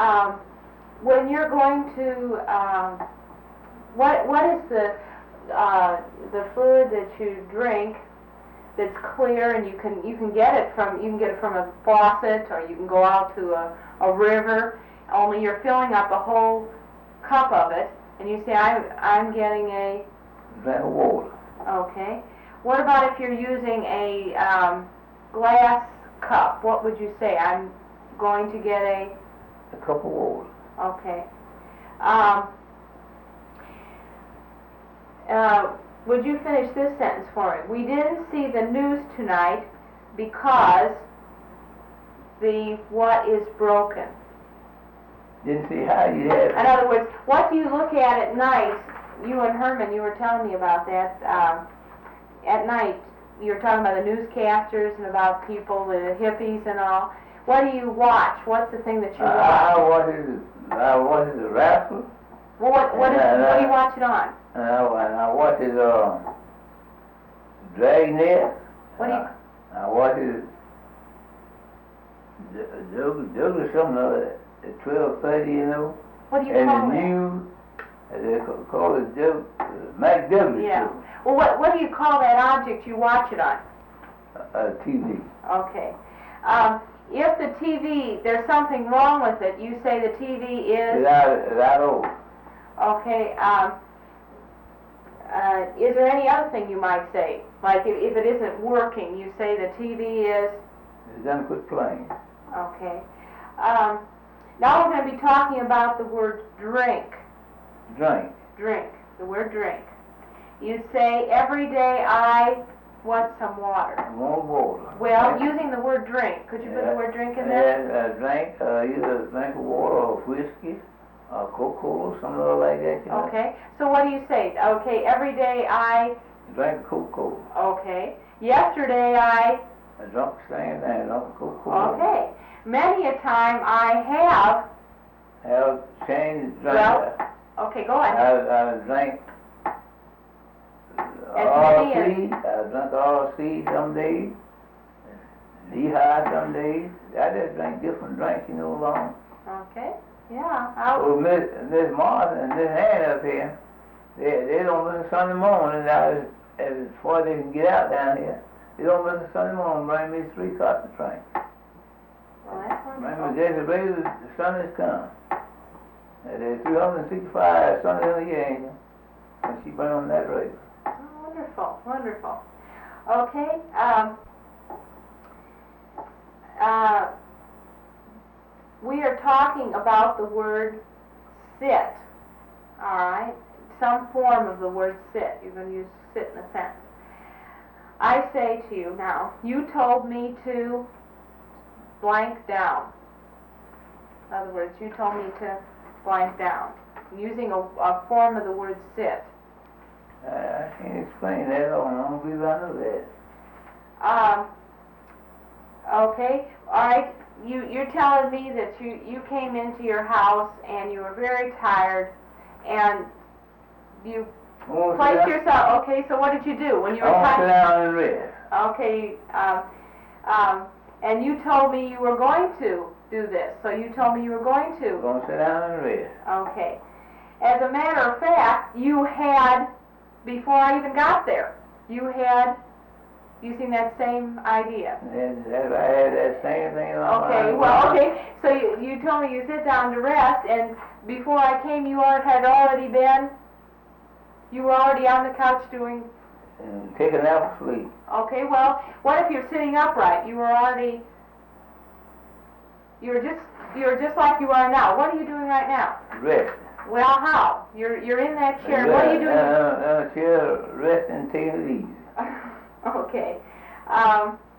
When you're going to, what is the fluid that you drink that's clear, and you can get it from a faucet, or you can go out to a river. Only you're filling up a whole cup of it, and you say, I'm getting a drink of water. Okay. What about if you're using a glass cup? What would you say? I'm going to get a cup of water. Okay. Would you finish this sentence for me? We didn't see the news tonight because the what is broken. Didn't see how you had. In other words, what do you look at night? You and Herman, you were telling me about that. At night, you were talking about the newscasters and about people, the hippies and all. What do you watch? What's the thing that you watch? I watch the raffle. Well, what do you watch it on? I watch it Dragnet. What do you? I watch it Douglas something at 12:30, you know. What do you call it? And the news, they call it Mac Douglas. Yeah. Well, what do you call that object you watch it on? TV. Okay. If the TV, there's something wrong with it, you say the TV is... It's out old. Okay. Is there any other thing you might say? Like if it isn't working, you say the TV is... It's done quit playing. Okay. Now we're going to be talking about the word drink. Drink. Drink. The word drink. You say, every day I want some water. More water. Well, using the word drink. Could you put the word drink in there? Yeah, drink, either a drink of water or whiskey or Coca-Cola, something like that. You know? Okay. So what do you say? Okay, every day I... Drink Coca-Cola. Okay. Yesterday I... I drank the same thing, I drank Coca-Cola. Okay. Many a time I have changed drink. Well, okay, go ahead. I drank RC. I drank RC some days. Lehigh some days. I just drank different drinks, you know, along. Okay. Yeah. So Miss Martin and Miss Ann up here, they don't listen Sunday morning. Now, as far as they can get out down here, they don't listen Sunday morning. Bring me 3 cups of drink. Well, that's wonderful. Remember, Jezebel, the sun has come. There's 365 Sundays in a year, ain't there? And she been on that radio. Oh, wonderful, wonderful. Okay. We are talking about the word sit. All right. Some form of the word sit. You're going to use sit in a sentence. I say to you now, you told me to blank down. In other words, you told me to blank down. Using a form of the word sit. I can't explain that. I don't believe I know that. Okay. All right. You're telling me that you came into your house and you were very tired and you placed yourself. Okay. So what did you do when you were tired? Sit down and rest. Okay. And you told me you were going to do this. So you told me you were going to. Going to sit down and rest. Okay. As a matter of fact, you had, before I even got there, you had, using that same idea. And I had that same thing in my mind. Okay, well, okay. So you told me you sit down to rest, and before I came, you had already been, you were already on the couch doing... And take a nap or sleep. Okay, well, what if you're sitting upright? You were just like you are now. What are you doing right now? Rest. Well, how? You're in that chair. What are you doing? In a chair, resting, taking it easy. Okay.